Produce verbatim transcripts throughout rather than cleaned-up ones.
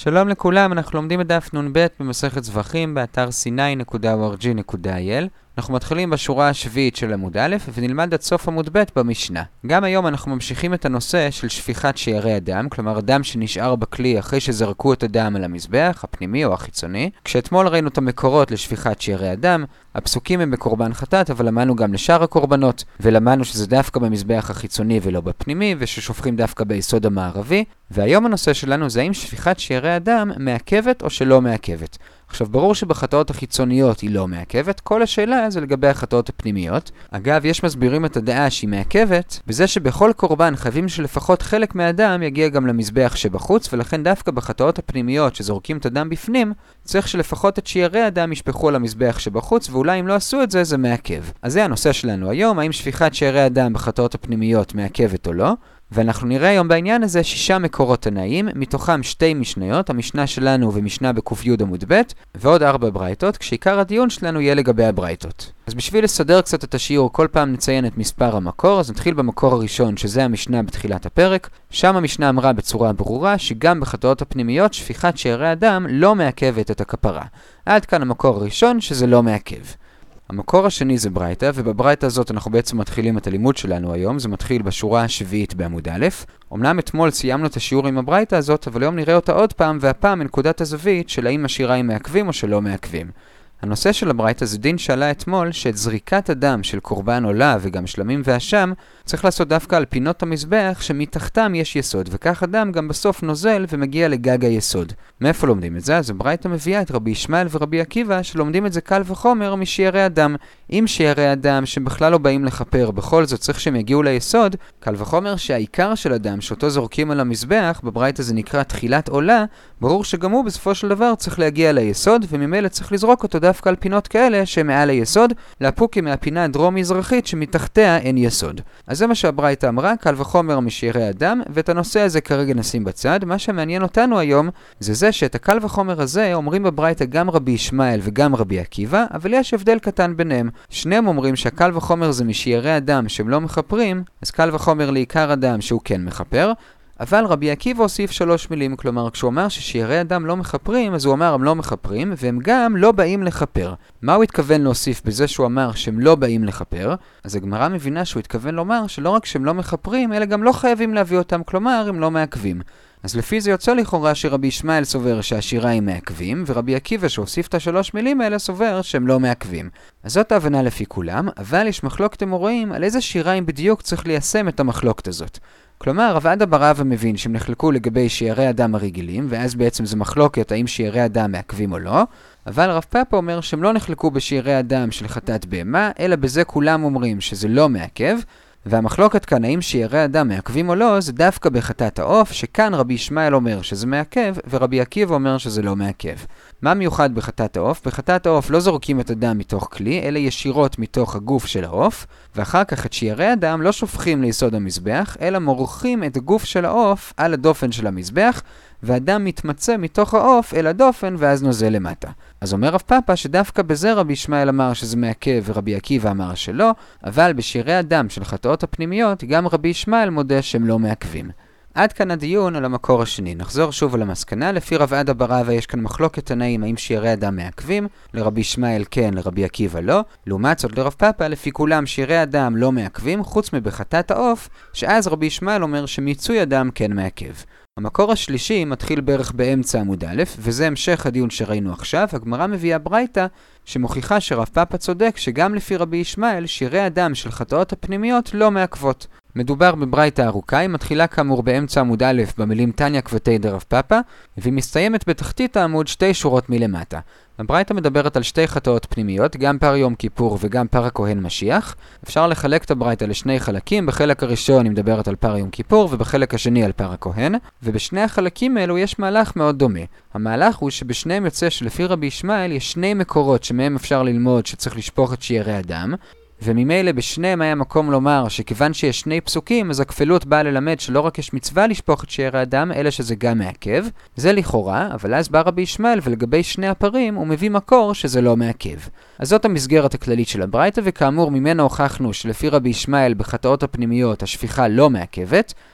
שלום לכולם, אנחנו לומדים את דף נ"ב במסכת זבחים באתר סיני נקודה או אר ג'י נקודה איי אל. אנחנו מתחילים בשורה השביעית של עמוד א' ונלמד עד סוף עמוד ב' במשנה. גם היום אנחנו ממשיכים את הנושא של שפיכת שיירי הדם, כלומר הדם שנשאר בכלי אחרי שזרקו את הדם על המזבח, הפנימי או החיצוני. כשאתמול ראינו את המקורות לשפיכת שיירי הדם, הפסוקים הם בקורבן חטאת, אבל למדנו גם לשאר הקורבנות, ולמדנו שזה דווקא במזבח החיצוני ולא בפנימי, וששופכים דווקא ביסוד המערבי. והיום הנושא שלנו זה האם שפיכת שיירי הדם מעכבת או שלא מעכבת. עכשיו, ברור שבחטאות החיצוניות היא לא מעכבת, כל השאלה זה לגבי החטאות הפנימיות. אגב, יש מסבירים את הדעה שהיא מעכבת, בזה שבכל קורבן חייבים שלפחות חלק מהדם יגיע גם למזבח שבחוץ, ולכן דווקא בחטאות הפנימיות שזורקים את הדם בפנים, צריך שלפחות את שיירי הדם ישפכו על המזבח שבחוץ, ואולי אם לא עשו את זה, זה מעכב. אז זה הנושא שלנו היום, האם שפיכת שיירי הדם בחטאות הפנימיות מעכבת או לא. ואנחנו נראה היום בעניין הזה שישה מקורות תנאים, מתוכם שתי משניות, המשנה שלנו ומשנה בקוף י' עמוד ב', ועוד ארבע ברייתות, כשעיקר הדיון שלנו יהיה לגבי הברייתות. אז בשביל לסדר קצת את השיעור, כל פעם נציין את מספר המקור, אז נתחיל במקור הראשון, שזה המשנה בתחילת הפרק. שם המשנה אמרה בצורה ברורה שגם בחטאות הפנימיות שפיכת שיירי הדם לא מעכבת את הכפרה. עד כאן המקור הראשון שזה לא מעכב. המקור השני זה ברייתא, ובברייתא הזאת אנחנו בעצם מתחילים את הלימוד שלנו היום. זה מתחיל בשורה השביעית בעמוד א'. אמנם אתמול סיימנו את השיעור עם הברייתא הזאת, אבל היום נראה אותה עוד פעם, והפעם מנקודת הזווית של האם השיריים מעכבים או שלא מעכבים. הנושא של הברייתא זה דין שעלה אתמול שאת זריקת הדם של קורבן עולה וגם שלמים ואשם צריך לעשות דווקא על פינות המזבח שמתחתם יש יסוד, וכך הדם גם בסוף נוזל ומגיע לגג היסוד. מאיפה לומדים את זה? אז הברייתא מביאה את רבי ישמעאל ורבי עקיבא שלומדים את זה קל וחומר משיירי הדם. אם שיירי הדם שבכלל לא באים לחפר, בכל זאת צריך שהם יגיעו ליסוד, קל וחומר שהעיקר של הדם שאותו זורקים על המזבח, בברייתא זה נקרא תחילת עולה, ברור שגם הוא בסופו של דבר צריך להגיע ליסוד, וממילא צריך לזרוק אותו דווקא על פינות כאלה שמעל היסוד, לאפוקים מהפינה הדרום-מזרחית שמתחתיה אין יסוד. אז זה מה שהברייתא אמרה, קל וחומר משיירי הדם, ואת הנושא הזה כרגע נשים בצד. מה שמעניין אותנו היום זה זה שאת הקל וחומר הזה אומרים בברייתא גם רבי ישמעאל וגם רבי עקיבא, אבל יש הבדל קטן ביניהם. שניהם אומרים שהקל וחומר זה משיירי הדם שהם לא מחפרים, אז קל וחומר לעיקר הדם שהוא כן מחפר. אבל רבי עקיבא הוסיף שלוש מילים, כלומר כשהוא אמר ששיירי הדם לא מחפרים, אז הוא אמר הם לא מחפרים, והם גם לא באים לחפר. מה הוא התכוון להוסיף בזה שהוא אמר שהם לא באים לחפר? אז הגמרא מבינה שהוא התכוון לומר שלא רק שהם לא מחפרים, אלא גם לא חייבים להביא אותם, כלומר הם לא מעכבים. אז לפי זה יוצא לכאורה שרבי ישמעאל סובר שהשיריים מעכבים, ורבי עקיבא שהוסיף את השלוש מילים האלה סובר שהם לא מעכבים. אז זאת ההבנה לפי כולם, אבל יש מחלוקת אמוראים על איזה שיריים בדיוק צריך ליישם את המחלוקת הזאת. כלומר, רב עדה בר אבא מבין שהם נחלקו לגבי שיירי הדם הרגילים, ואז בעצם זה מחלוקת האם שיירי הדם מעכבים או לא, אבל רב פאפא אומר שהם לא נחלקו בשיירי הדם של חטאת בהמה, אלא בזה כולם אומרים שזה לא מעכב, והמחלוקת כאן האם שיירי הדם מעכבים או לא, זה דווקא בחטאת העוף, שכאן רבי ישמעאל אומר שזה מעכב, ורבי עקיבא אומר שזה לא מעכב. מה מיוחד בחטאת העוף? בחטאת העוף לא זורקים את הדם מתוך כלי, אלא ישירות מתוך הגוף של העוף, ואחר כך את שיירי הדם לא שופכים ליסוד המזבח, אלא מורחים את הגוף של העוף על הדופן של המזבח, והדם מתמצא מתוך העוף אל הדופן ואז נוזל למטה. אז אומר רב פאפא שדווקא בזה רבי ישמעאל אמר שזה מעכב ורבי עקיבא אמר שלא, אבל בשיירי הדם של חטאות הפנימיות גם רבי ישמעאל מודה שהם לא מעכבים. עד כאן הדיון על המקור השני. נחזור שוב על המסקנה. לפי רב עדה בר אבא יש כאן מחלוקת תנאים האם שיירי הדם מעכבים, לרבי ישמעאל כן, לרבי עקיבא לא. לעומת זאת לרב פאפא לפי כולם שיירי הדם לא מעכבים, חוץ מבחטאת העוף, שאז רבי ישמעאל אומר שמיצוי הדם כן מעכב. המקור השלישי מתחיל בערך באמצע עמוד א', וזה המשך הדיון שראינו עכשיו. הגמרא מביאה ברייתא שמוכיחה שרב פאפא צודק שגם לפי רבי ישמעאל שיירי הדם של חטאות הפנימיות לא מעכבות. מדובר בברייתא ארוכה, היא מתחילה כאמור באמצע עמוד א' במילים תניא כבתי דרב פאפא, והיא מסתיימת בתחתית העמוד שתי שורות מלמטה. הברייתא מדברת על שתי חטאות פנימיות, גם פר יום כיפור וגם פר הכהן משיח. אפשר לחלק את הברייתא לשני חלקים, בחלק הראשון היא מדברת על פר יום כיפור ובחלק השני על פר הכהן, ובשני החלקים האלו יש מהלך מאוד דומה. המהלך הוא שבשניהם יוצא שלפי רבי ישמעאל יש שני מקורות שמהם אפשר ללמוד שצריך לשפוך את שיירי הדם, וממילא בשניהם היה מקום לומר שכיוון שיש שני פסוקים, אז הכפלות באה ללמד שלא רק יש מצווה לשפוך את שיירי הדם, אלא שזה גם מעכב. זה לכאורה, אבל אז בא רבי ישמעאל ולגבי שני הפרים הוא מביא מקור שזה לא מעכב. אז זאת המסגרת הכללית של הברייתא, וכאמור ממנה הוכחנו שלפי רבי ישמעאל בחטאות הפנימיות השפיכה לא מעכבת,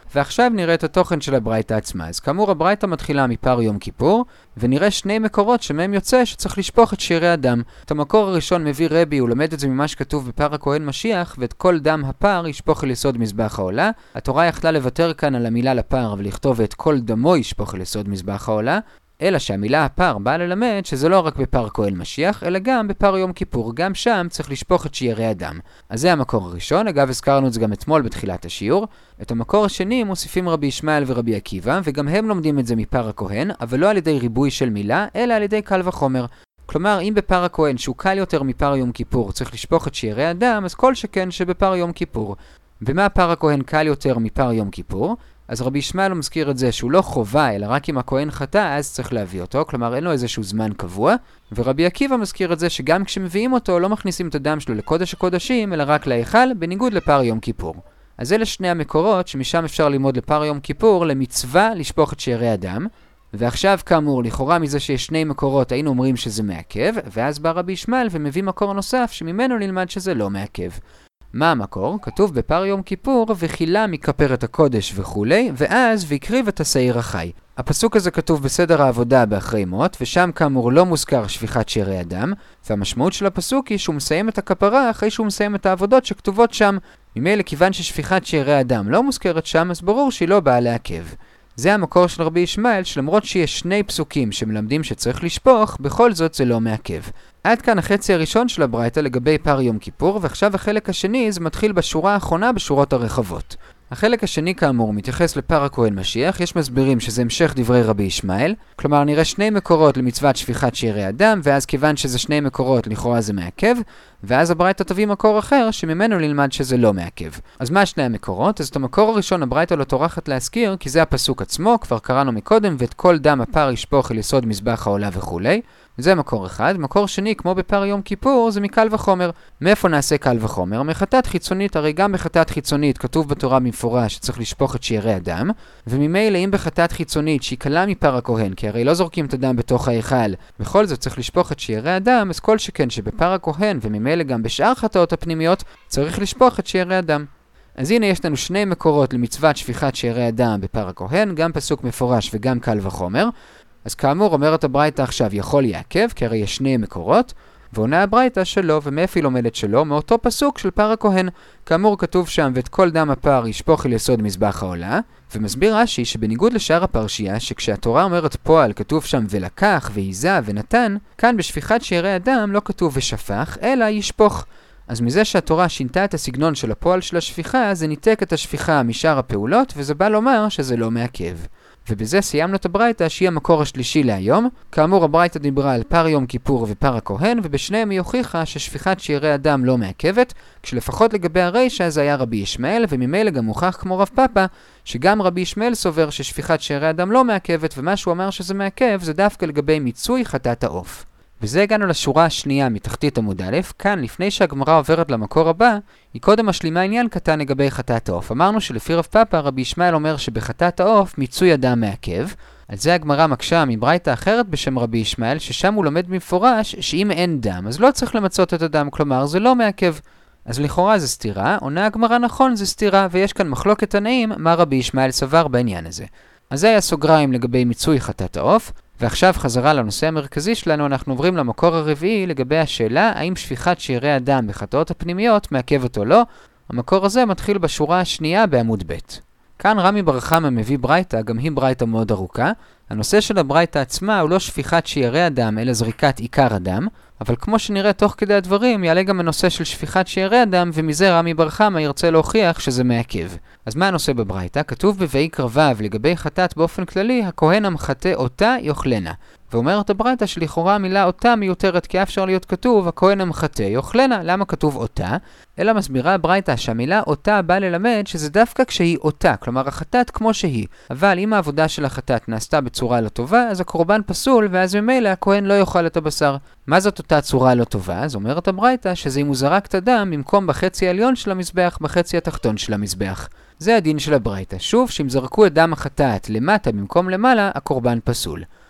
ועכשיו נראה את התוכן של הברייתא עצמה. אז כאמור, הברייתא מתחילה מפר יום כיפור, ונראה שני מקורות שמהם יוצא שצריך לשפוך את שארי הדם. את המקור הראשון מביא רבי, הוא לומד את זה ממה שכתוב בפר הכהן משיח, ואת כל דם הפר ישפוך אל יסוד מזבח העולה. התורה יכלה לוותר כאן על המילה לפר ולכתוב את כל דמו ישפוך אל יסוד מזבח העולה, אלא שהמילה הפר באה ללמד שזה לא רק בפר כהן משיח, אלא גם בפר יום כיפור, גם שם צריך לשפוך את שארי הדם. אז זה המקור הראשון, אגב הזכרנו את זה גם אתמול בתחילת השיעור. את המקור השני מוסיפים רבי ישמעאל ורבי עקיבא, וגם הם לומדים את זה מפר הכהן, אבל לא על ידי ריבוי של מילה, אלא על ידי קל וחומר. כלומר, אם בפר הכהן שהוא קל יותר מפר יום כיפור צריך לשפוך את שארי הדם, אז כל שכן שבפר יום כיפור. במה פר הכהן קל יותר מפר יום כיפור? אז רבי ישמעאל מזכיר את זה שהוא לא חובה, אלא רק אם הכהן חטא, אז צריך להביא אותו, כלומר אין לו איזשהו זמן קבוע. ורבי עקיבא מזכיר את זה שגם כשמביאים אותו, לא מכניסים את הדם שלו לקודש הקודשים, אלא רק להיכל, בניגוד לפר יום כיפור. אז אלה שני המקורות שמשם אפשר ללמוד לפר יום כיפור, למצווה לשפוך את שארי הדם. ועכשיו כאמור, לכאורה מזה שיש שני מקורות, היינו אומרים שזה מעכב, ואז בא רבי ישמעאל ומביא מקור נוסף, שממנו נלמד שזה לא מעכב. מה המקור? כתוב בפר יום כיפור, וחילה מכפרת הקודש וכולי, ואז ויקריב את השעיר החי. הפסוק הזה כתוב בסדר העבודה באחרי מות, ושם כאמור לא מוזכר שפיכת שארי הדם, והמשמעות של הפסוק היא שהוא מסיים את הכפרה אחרי שהוא מסיים את העבודות שכתובות שם. ממילא כיוון ששפיכת שארי הדם לא מוזכרת שם, אז ברור שהיא לא באה לעכב. זה המקור של רבי ישמעאל, שלמרות שיש שני פסוקים שמלמדים שצריך לשפוך, בכל זאת זה לא מעכב. עד כאן החצי הראשון של הברייתא לגבי פר יום כיפור, ועכשיו החלק השני זה מתחיל בשורה האחרונה בשורות הרחבות. החלק השני כאמור מתייחס לפר הכהן משיח, יש מסבירים שזה המשך דברי רבי ישמעאל, כלומר נראה שני מקורות למצוות שפיכת שארי הדם, ואז כיוון שזה שני מקורות לכאורה זה מעכב, ואז הברייתא תביא מקור אחר שממנו נלמד שזה לא מעכב. אז מה שני המקורות? אז את המקור הראשון הברייתא לא טורחת להזכיר, כי זה הפסוק עצמו, כבר קראנו מקודם, ואת כל דם הפר ישפוך אל יסוד מזבח העולה וכולי. זה מקור אחד. מקור שני, כמו בפר יום כיפור, זה מקל וחומר. מאיפה נעשה קל וחומר? מחטאת חיצונית, הרי גם בחטאת חיצונית כתוב בתורה במפורש שצריך לשפוך את שארי הדם, וממילא אם בחטאת חיצונית שהיא קלה מפר הכהן, כי הרי לא זורקים את הדם בתוך ההיכל, בכל זאת צריך לשפוך את שארי הדם, אז כל שכן שבפר הכהן וממילא גם בשאר חטאות הפנימיות צריך לשפוך את שארי הדם. אז הנה יש לנו שני מקורות למצוות שפיכת שארי הדם בפר הכהן, גם פסוק מפורש וגם קל וחומר. אז כאמור אומרת הברייתא עכשיו יכול יעכב, כי הרי יש שני מקורות, ועונה הברייתא שלא, ומאיפה היא לומדת שלא? מאותו פסוק של פר הכהן. כאמור כתוב שם ואת כל דם הפר ישפוך אל יסוד מזבח העולה, ומסביר רש"י שבניגוד לשאר הפרשייה, שכשהתורה אומרת פועל כתוב שם ולקח והיזה ונתן, כאן בשפיכת שארי הדם לא כתוב ושפך, אלא ישפוך. אז מזה שהתורה שינתה את הסגנון של הפועל של השפיכה, זה ניתק את השפיכה משאר הפעולות, וזה בא לומר שזה לא מעכב. ובזה סיימנו את הברייתא שהיא המקור השלישי להיום. כאמור הברייתא דיברה על פר יום כיפור ופר הכהן, ובשניהם היא הוכיחה ששפיכת שארי הדם לא מעכבת, כשלפחות לגבי הרישא זה היה רבי ישמעאל, וממילא גם הוכח כמו רב פאפא, שגם רבי ישמעאל סובר ששפיכת שארי הדם לא מעכבת, ומה שהוא אמר שזה מעכב זה דווקא לגבי מיצוי חטאת העוף. וזה הגענו לשורה השנייה מתחתית עמוד א', כאן לפני שהגמרא עוברת למקור הבא, היא קודם משלימה עניין קטן לגבי חטאת העוף. אמרנו שלפי רב פאפא רבי ישמעאל אומר שבחטאת העוף מיצוי הדם מעכב, על זה הגמרא מקשה מברייתא אחרת בשם רבי ישמעאל, ששם הוא לומד במפורש שאם אין דם אז לא צריך למצות את הדם, כלומר זה לא מעכב. אז לכאורה זה סתירה, עונה הגמרא נכון זה סתירה, ויש כאן מחלוקת תנאים מה רבי ישמעאל סבר בעניין הזה. אז זה היה סוגריים לגבי מיצוי חטאת העוף. ועכשיו חזרה לנושא המרכזי שלנו, אנחנו עוברים למקור הרביעי לגבי השאלה האם שפיכת שארי הדם בחטאות הפנימיות מעכבת או לא. המקור הזה מתחיל בשורה השנייה בעמוד ב'. כאן רמי בר חמא מביא ברייתא, גם היא ברייתא מאוד ארוכה. הנושא של הברייתא עצמה הוא לא שפיכת שארי הדם, אלא זריקת עיקר הדם, אבל כמו שנראה תוך כדי הדברים, יעלה גם הנושא של שפיכת שארי הדם, ומזה רמי בר חמא ירצה להוכיח שזה מעכב. אז מה הנושא בברייתא? כתוב בויקרא ו' לגבי חטאת באופן כללי, הכהן המחטא אותה יאכלנה. ואומרת הברייתא שלכאורה המילה אותה מיותרת, כי אפשר להיות כתוב הכהן המחטא יאכלנה. למה כתוב אותה? אלא מסבירה הברייתא שהמילה אותה באה ללמד שזה דווקא כשהיא אותה, כלומר החטאת כמו שהיא. אבל אם העבודה של החטאת נעשתה בצורה לא טובה, אז הקורבן פסול, ואז ממילא הכהן לא יאכל את הבשר. מה זאת אותה צורה לא טובה? אז אומרת הברייתא שזה אם הוא זרק את הדם במקום בחצי העליון של המזבח, בחצי התחתון של המזבח. זה הדין של הברייתא. שוב, שאם זרקו את דם החטאת למטה במקום למעלה, הקורבן פסול.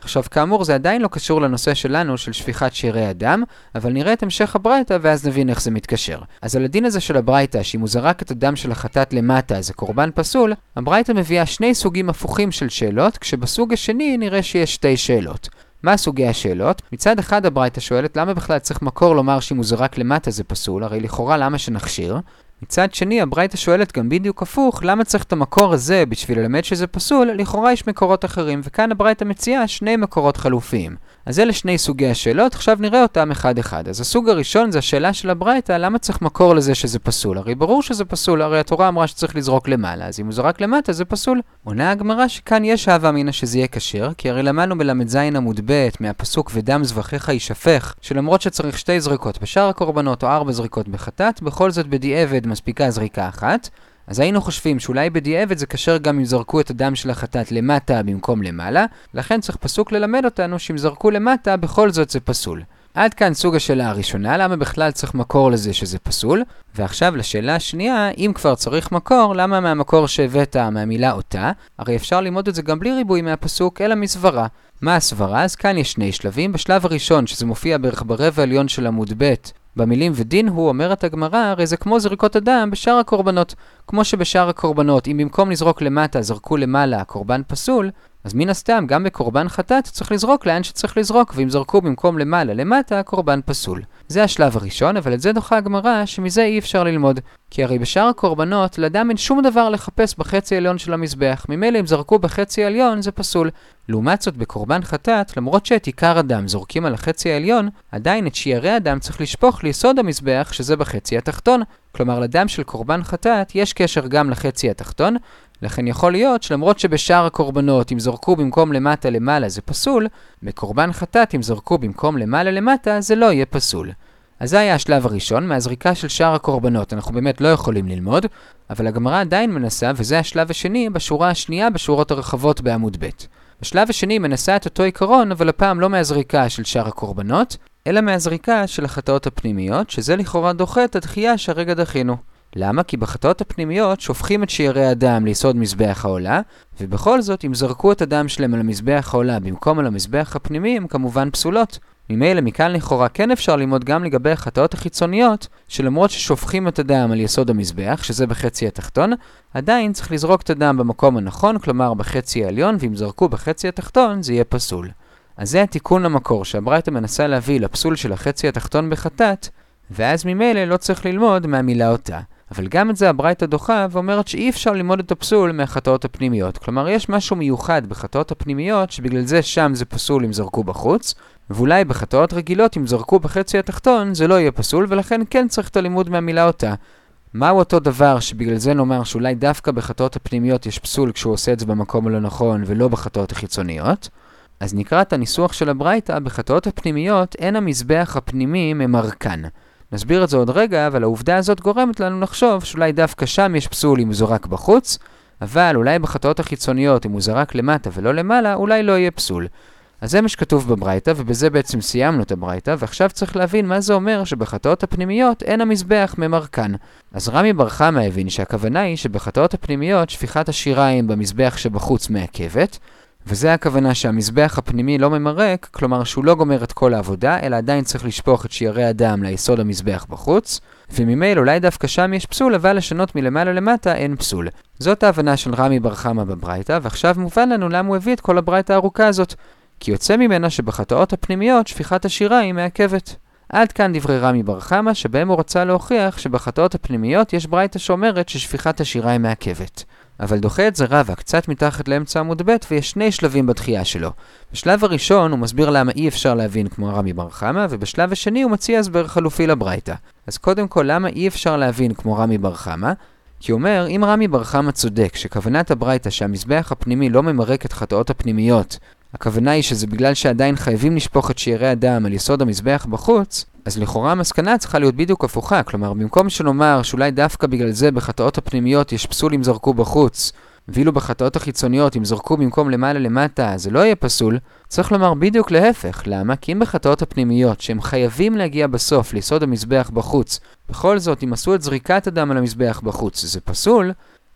עכשיו, כאמור, זה עדיין לא קשור לנושא שלנו של שפיכת שארי הדם, אבל נראה את המשך הברייתא ואז נבין איך זה מתקשר. אז על הדין הזה של הברייתא, שאם הוא זרק את הדם של החטאת למטה, זה קורבן פסול, הברייתא מביאה שני סוגים הפוכים של שאלות, כשבסוג השני נראה שיש שתי שאלות. מה סוגי השאלות? מצד אחד הברייתא שואלת למה בכלל צריך מקור לומר שאם הוא זרק למטה זה פסול, הרי לכאורה למה שנכשיר? מצד שני, הברייתא שואלת גם בדיוק הפוך, למה צריך את המקור הזה בשביל ללמד שזה פסול? לכאורה יש מקורות אחרים, וכאן הברייתא מציעה שני מקורות חלופיים. אז אלה שני סוגי השאלות, עכשיו נראה אותם אחד אחד. אז הסוג הראשון זה השאלה של הברייתא, למה צריך מקור לזה שזה פסול? הרי ברור שזה פסול, הרי התורה אמרה שצריך לזרוק למעלה, אז אם הוא זרק למטה זה פסול. עונה הגמרא שכאן יש הווה אמינא שזה יהיה כשר, כי הרי למדנו בלמד זין עמוד ב' מהפסוק ודם זבחיך יישפך, שלמרות שצריך שתי זריקות בשאר הקורבנות או ארבע זריקות בחטאת, בכל זאת בדיעבד מספיקה זריקה אחת. אז היינו חושבים שאולי בדיעבד זה קשר גם אם זרקו את הדם של החטאת למטה במקום למעלה, לכן צריך פסוק ללמד אותנו שאם זרקו למטה בכל זאת זה פסול. עד כאן סוג השאלה הראשונה, למה בכלל צריך מקור לזה שזה פסול? ועכשיו לשאלה השנייה, אם כבר צריך מקור, למה מהמקור שהבאת מהמילה אותה? הרי אפשר ללמוד את זה גם בלי ריבוי מהפסוק, אלא מסברה. מה הסברה? אז כאן יש שני שלבים. בשלב הראשון, שזה מופיע בערך ברבע העליון של עמוד ב', במילים ודין הוא, אומרת הגמרא, הרי זה כמו זריקות הדם בשאר הקורבנות. כמו שבשאר הקורבנות, אם במקום לזרוק למטה זרקו למעלה הקורבן פסול, אז מן הסתם גם בקורבן חטאת צריך לזרוק לאן שצריך לזרוק, ואם זרקו במקום למעלה למטה הקורבן פסול. זה השלב הראשון, אבל את זה דוחה הגמרא שמזה אי אפשר ללמוד. כי הרי בשאר הקורבנות לאדם אין שום דבר לחפש בחצי העליון של המזבח, ממילא אם זרקו בחצי העליון זה פסול. לעומת זאת בקורבן חטאת, למרות שאת עיקר הדם זורקים על החצי העליון, עדיין את שיערי הדם צריך לשפוך ליסוד המזבח שזה בחצי התחתון. כלומר לדם של קורבן חטאת יש קשר גם לחצי התחתון, לכן יכול להיות שלמרות שבשאר הקורבנות אם זרקו במקום למטה למעלה זה פסול, בקורבן חטאת אם זרקו במקום למעלה למטה זה לא יהיה פסול. אז זה היה השלב הראשון, מהזריקה של שאר הקורבנות אנחנו באמת לא יכולים ללמוד, אבל הגמרא עדיין מנסה, וזה השלב השני בשורה השנייה בשורות הרחבות בעמוד ב'. בשלב השני מנסה את אותו עיקרון, אבל הפעם לא מהזריקה של שאר הקורבנות, אלא מהזריקה של החטאות הפנימיות, שזה לכאורה דוחה את הדחייה שהרגע דחינו. למה? כי בחטאות הפנימיות שופכים את שיערי הדם ליסוד מזבח העולה, ובכל זאת אם זרקו את הדם שלהם על המזבח העולה במקום על המזבח הפנימי הם כמובן פסולות. ממילא מכאן לכאורה כן אפשר ללמוד גם לגבי החטאות החיצוניות, שלמרות ששופכים את הדם על יסוד המזבח, שזה בחצי התחתון, עדיין צריך לזרוק את הדם במקום הנכון, כלומר בחצי העליון, ואם זרקו בחצי התחתון זה יהיה פסול. אז זה התיקון למקור שהברייתא מנסה להביא לפסול של החצי התחתון בחטאת, ואז ממילא לא צריך ללמוד מהמילה אותה. אבל גם את זה הברייתא דוחה ואומרת שאי אפשר ללמוד את הפסול מהחטאות הפנימיות. כלומר, יש משהו מיוחד בחטאות הפנימיות שבגלל זה שם זה פסול אם זרקו בחוץ, ואולי בחטאות רגילות אם זרקו בחצי התחתון זה לא יהיה פסול, ולכן כן צריך את הלימוד מהמילה אותה. מהו אותו דבר שבגלל זה נאמר שאולי דווקא בחטאות הפנימיות יש פסול כשהוא עושה את זה במקום הלא נכון ולא בחטאות החיצוניות? אז נקרא את הניסוח של הברייתא, בחטאות הפנימיות אין המזבח הפנימי ממרקן. נסביר את זה עוד רגע, אבל העובדה הזאת גורמת לנו לחשוב שאולי דווקא שם יש פסול אם הוא זרק בחוץ, אבל אולי בחטאות החיצוניות אם הוא זרק למטה ולא למעלה, אולי לא יהיה פסול. אז זה מה שכתוב בברייתא, ובזה בעצם סיימנו את הברייתא, ועכשיו צריך להבין מה זה אומר שבחטאות הפנימיות אין המזבח ממרקן. אז רמי בר חמא הבין שהכוונה היא שבחטאות הפנימיות שפיכת השיריים במזבח שבחוץ מעכבת, וזה הכוונה שהמזבח הפנימי לא ממרק, כלומר שהוא לא גומר את כל העבודה, אלא עדיין צריך לשפוך את שיערי הדם ליסוד המזבח בחוץ, וממילא אולי דווקא שם יש פסול, אבל לשנות מלמעלה למטה אין פסול. זאת ההבנה של רמי בר חמא בברייתא, ועכשיו מובן לנו למה הוא הביא את כל הברייתא הארוכה הזאת, כי יוצא ממנה שבחטאות הפנימיות שפיכת השיריים מעכבת. עד כאן דברי רמי בר חמא, שבהם הוא רצה להוכיח שבחטאות הפנימיות יש ברייתא שאומרת ששפיכת השיריים מעכבת. אבל דוחה את זה רבא קצת מתחת לאמצע עמוד ב' ויש שני שלבים בדחייה שלו. בשלב הראשון הוא מסביר למה אי אפשר להבין כמו רמי בר חמא, ובשלב השני הוא מציע הסבר חלופי לברייתא. אז קודם כל למה אי אפשר להבין כמו רמי בר חמא? כי הוא אומר, אם רמי בר חמא צודק שכוונת הברייתא שהמזבח הפנימי לא ממרק את חטאות הפנימיות, הכוונה היא שזה בגלל שעדיין חייבים לשפוך את שיערי הדם על יסוד המזבח בחוץ, אז לכאורה המסקנה צריכה להיות בדיוק הפוכה. כלומר, במקום שנאמר שאולי דווקא בגלל זה בחטאות הפנימיות יש פסול אם זרקו בחוץ, ואילו בחטאות החיצוניות אם זרקו במקום למעלה למטה זה לא יהיה פסול, צריך לומר בדיוק להפך. למה? כי אם בחטאות הפנימיות שהם חייבים להגיע בסוף ליסוד המזבח בחוץ, בכל זאת אם עשו את זריקת הדם על המזבח בחוץ זה פסול,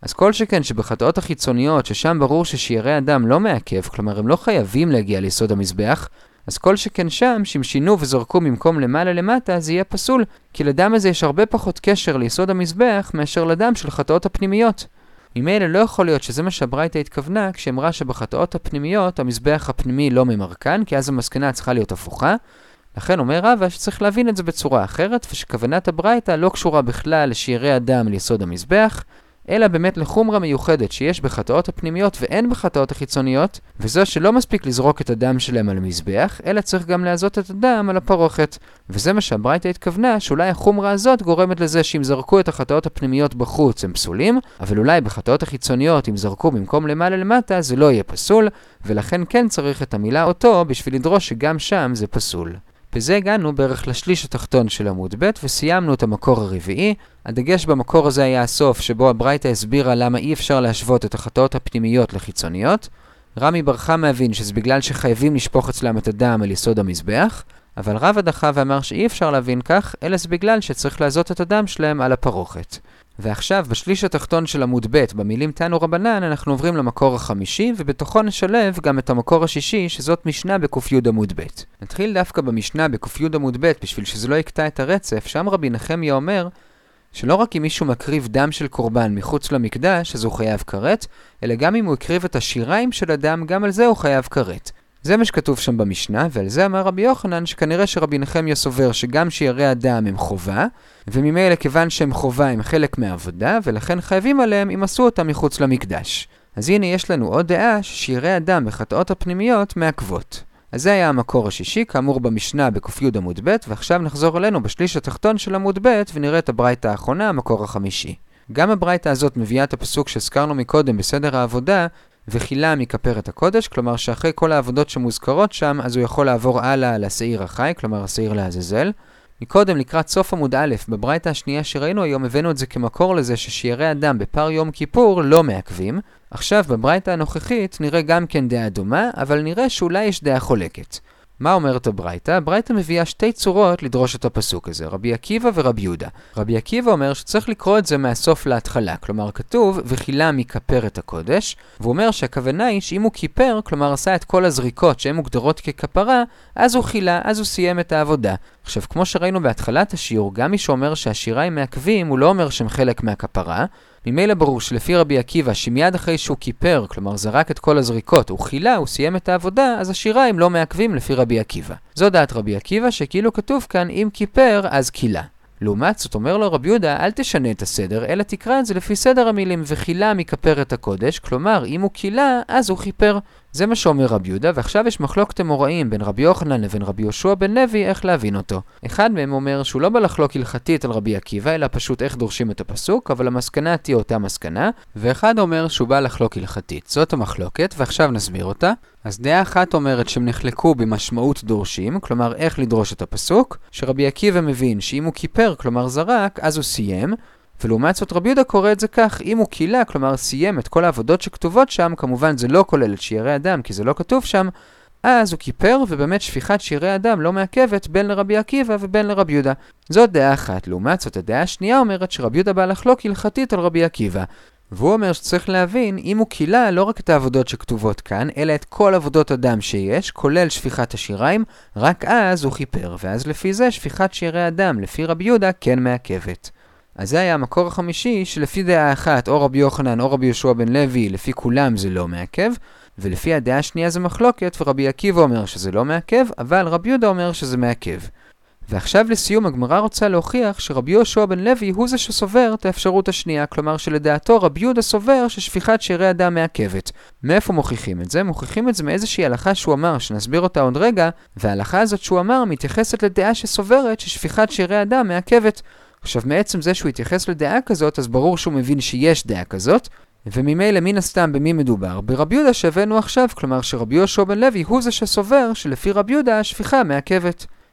אז כל שכן שבחטאות החיצוניות, ששם ברור ששיירי הדם לא מעכב, כלומר הם לא חייבים להגיע ליסוד המזבח, אז כל שכן שם, שאם שינו וזרקו ממקום למעלה למטה, זה יהיה פסול, כי לדם הזה יש הרבה פחות קשר ליסוד המזבח מאשר לדם של חטאות הפנימיות. ממילא לא יכול להיות שזה מה שהברייתא התכוונה, כשאמרה שבחטאות הפנימיות המזבח הפנימי לא ממרכן, כי אז המסקנה צריכה להיות הפוכה. לכן אומר רבא שצריך להבין את זה בצורה אחרת, ושכוונת הברייתא לא קשורה בכלל לשיירי הדם ליסוד המזבח, אלא באמת לחומרה מיוחדת שיש בחטאות הפנימיות ואין בחטאות החיצוניות, וזו שלא מספיק לזרוק את הדם שלהם על המזבח, אלא צריך גם לעזות את הדם על הפרוכת. וזה מה שהברייתא התכוונה, שאולי החומרה הזאת גורמת לזה שאם זרקו את החטאות הפנימיות בחוץ הם פסולים, אבל אולי בחטאות החיצוניות אם זרקו במקום למעלה למטה זה לא יהיה פסול, ולכן כן צריך את המילה אותו בשביל לדרוש שגם שם זה פסול. בזה הגענו בערך לשליש התחתון של עמוד ב' וסיימנו את המקור הרביעי. הדגש במקור הזה היה הסוף שבו הברייתא הסבירה למה אי אפשר להשוות את החטאות הפנימיות לחיצוניות. רמי בר חמא הבין שזה בגלל שחייבים לשפוך אצלם את הדם על יסוד המזבח, אבל רבא דחה ואמר שאי אפשר להבין כך, אלא זה בגלל שצריך לעזות את הדם שלהם על הפרוכת. ועכשיו, בשליש התחתון של עמוד ב' במילים תנו רבנן, אנחנו עוברים למקור החמישי, ובתוכו נשלב גם את המקור השישי, שזאת משנה בק"י עמוד ב'. נתחיל דווקא במשנה בק"י עמוד ב', בשביל שזה לא יקטע את הרצף, שם רבי נחמיה אומר, שלא רק אם מישהו מקריב דם של קורבן מחוץ למקדש, אז הוא חייב כרת, אלא גם אם הוא הקריב את השיריים של הדם, גם על זה הוא חייב כרת. זה מה שכתוב שם במשנה, ועל זה אמר רבי יוחנן שכנראה שרבי נחמיה סובר שגם שיירי הדם הם חובה, וממילא כיוון שהם חובה הם חלק מהעבודה, ולכן חייבים עליהם אם עשו אותם מחוץ למקדש. אז הנה יש לנו עוד דעה ששיירי הדם בחטאות הפנימיות מעכבות. אז זה היה המקור השישי, כאמור במשנה בק"י עמוד ב', ועכשיו נחזור אלינו בשליש התחתון של עמוד ב' ונראה את הברייתא האחרונה, המקור החמישי. גם הברייתא הזאת מביאה את הפסוק שהזכרנו מקודם בסדר העבודה, וחילה מכפרת הקודש, כלומר שאחרי כל העבודות שמוזכרות שם, אז הוא יכול לעבור הלאה לשעיר החי, כלומר השעיר לעזאזל. מקודם לקראת סוף עמוד א', בברייתא השנייה שראינו היום, הבאנו את זה כמקור לזה ששיירי הדם בפר יום כיפור לא מעכבים. עכשיו בברייתא הנוכחית נראה גם כן דעה דומה, אבל נראה שאולי יש דעה חולקת. מה אומרת הברייתא? הברייתא מביאה שתי צורות לדרוש את הפסוק הזה, רבי עקיבא ורבי יהודה. רבי עקיבא אומר שצריך לקרוא את זה מהסוף להתחלה, כלומר כתוב וחילה מכפרת הקודש, והוא אומר שהכוונה היא שאם הוא כיפר, כלומר עשה את כל הזריקות שהן מוגדרות ככפרה, אז הוא חילה, אז הוא סיים את העבודה. עכשיו כמו שראינו בהתחלת השיעור, גם מי שאומר שהשיריים מעכבים, הוא לא אומר שהם חלק מהכפרה, ממילא ברור שלפי רבי עקיבא שמיד אחרי שהוא כיפר, כלומר זרק את כל הזריקות, הוא חילה, הוא סיים את העבודה, אז השיריים לא מעכבים לפי רבי עקיבא. זו דעת רבי עקיבא שכאילו כתוב כאן אם כיפר אז חילה. לעומת זאת אומר לו רבי יהודה אל תשנה את הסדר, אלא תקרא את זה לפי סדר המילים וחילה מכפרת הקודש, כלומר אם הוא חילה אז הוא כיפר. זה מה שאומר רבי יהודה, ועכשיו יש מחלוקת אמוראים בין רבי יוחנן לבין רבי יהושע בן לוי איך להבין אותו. אחד מהם אומר שהוא לא בא לחלוק הלכתית על רבי עקיבא, אלא פשוט איך דורשים את הפסוק, אבל המסקנה תהיה אותה מסקנה, ואחד אומר שהוא בא לחלוק הלכתית. זאת המחלוקת, ועכשיו נסביר אותה. אז דעה אחת אומרת שהם נחלקו במשמעות דורשים, כלומר איך לדרוש את הפסוק, שרבי עקיבא מבין שאם הוא כיפר, כלומר זרק, אז הוא סיים, ולעומת זאת רבי יהודה קורא את זה כך, אם הוא קילה, כלומר סיים את כל העבודות שכתובות שם, כמובן זה לא כולל את שיירי הדם, כי זה לא כתוב שם, אז הוא כיפר, ובאמת שפיכת שיירי הדם לא מעכבת בין לרבי עקיבא ובין לרבי יהודה. זאת דעה אחת. לעומת זאת הדעה השנייה אומרת שרבי יהודה בא לחלוק הלכתית על רבי עקיבא. והוא אומר שצריך להבין, אם הוא קילה לא רק את העבודות שכתובות כאן, אלא את כל עבודות הדם שיש, כולל שפיכת השיריים, רק אז הוא כיפר, ואז לפי זה שפיכת שיירי הדם, לפי רבי יהודה, כן מעכבת. אז זה היה המקור החמישי, שלפי דעה אחת, או רבי יוחנן או רבי יהושע בן לוי, לפי כולם זה לא מעכב, ולפי הדעה השנייה זה מחלוקת, ורבי עקיבא אומר שזה לא מעכב, אבל רבי יהודה אומר שזה מעכב. ועכשיו לסיום הגמרא רוצה להוכיח שרבי יהושע בן לוי הוא זה שסובר את האפשרות השנייה, כלומר שלדעתו רבי יהודה סובר ששפיכת שיירי הדם מעכבת. מאיפה מוכיחים את זה? מוכיחים את זה מאיזושהי הלכה שהוא אמר, שנסביר אותה עוד רגע, וההלכה הזאת שהוא אמר מתייחסת לדעה שסוברת ששפיכת שיירי הדם מעכבת. עכשיו מעצם זה שהוא התייחס לדעה כזאת, אז ברור שהוא מבין שיש דעה כזאת, וממילא מן הסתם במי מדובר? ברבי יהודה שהבאנו עכשיו, כלומר שרבי יהושע בן לוי הוא זה שסובר שלפי רבי יהודה השפיכה מעכבת.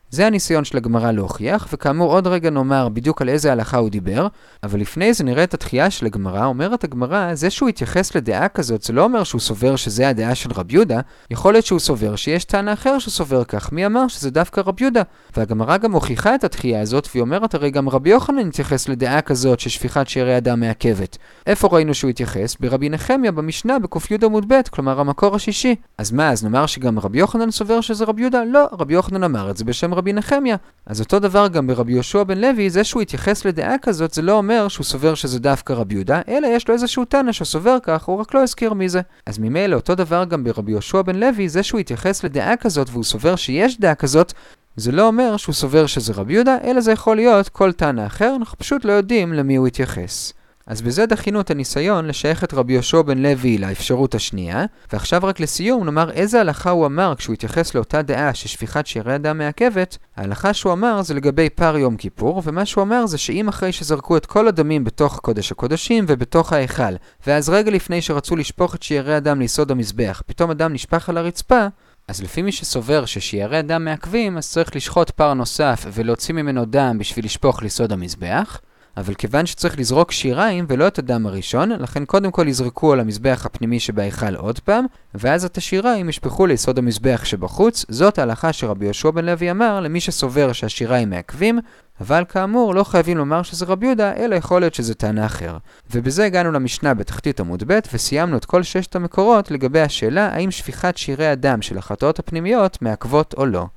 זה הניסיון של הגמרא להוכיח, וכאמור עוד רגע נאמר בדיוק על איזה הלכה הוא דיבר, אבל לפני זה נראה את התחייה של הגמרא. אומרת הגמרא, זה שהוא התייחס לדעה כזאת, זה לא אומר שהוא סובר שזה הדעה של רבי יהודה, יכול להיות שהוא סובר שיש טענה אחר שהוא סובר כך. מי אמר שזה דווקא רבי יהודה? והגמרא גם מוכיחה את התחייה הזאת, והיא אומרת הרי גם רבי יוחנן התייחס לדעה כזאת ששפיכת שארי אדם מעכבת. איפה ראינו שהוא התייחס? ברבי נחמיה במשנה בקוף י' עמוד ב', כלומר המקור השישי. אז מה, אז נאמר שגם רבי יוחנן סובר שזה רבי יהודה? לא, רבי יוחנן אמר את זה בשם רבי נחמיה. אז אותו דבר גם ברבי יהושע בן לוי, זה שהוא התייחס לדעה כזאת זה לא אומר שהוא סובר שזה דווקא רבי יהודה, אלא יש לו איזשהו טענה שסובר כך, הוא רק לא הזכיר מי זה. אז ממילא אותו דבר גם ברבי יהושע בן לוי, זה שהוא התייחס לדעה כזאת והוא סובר שיש דעה כזאת, זה לא אומר שהוא סובר שזה רבי יהודה, אלא זה יכול להיות כל טענה אחר, אנחנו פשוט לא יודעים למי הוא התייחס. אז בזה דחינו את הניסיון לשייך את רבי יהושע בן לוי לאפשרות השנייה, ועכשיו רק לסיום נאמר איזה הלכה הוא אמר כשהוא התייחס לאותה דעה ששפיכת שארי אדם מעכבת. ההלכה שהוא אמר זה לגבי פר יום כיפור, ומה שהוא אמר זה שאם אחרי שזרקו את כל הדמים בתוך קודש הקודשים ובתוך ההיכל, ואז רגע לפני שרצו לשפוך את שארי אדם ליסוד המזבח, פתאום אדם נשפך על הרצפה, אז לפי מי שסובר ששיערי דם מעכבים, אז צריך לשחוט פר נוסף ולהוציא ממנו דם בשביל לשפוך ליסוד המזבח. אבל כיוון שצריך לזרוק שיריים ולא את הדם הראשון, לכן קודם כל יזרקו על המזבח הפנימי שבהיכל עוד פעם, ואז את השיריים ישפכו ליסוד המזבח שבחוץ. זאת ההלכה שרבי יהושע בן לוי אמר למי שסובר שהשיריים מעכבים, אבל כאמור לא חייבים לומר שזה רבי יהודה, אלא יכול להיות שזה טענה אחר. ובזה הגענו למשנה בתחתית עמוד ב' וסיימנו את כל ששת המקורות לגבי השאלה האם שפיכת שירי הדם של החטאות הפנימיות מעכבות או לא.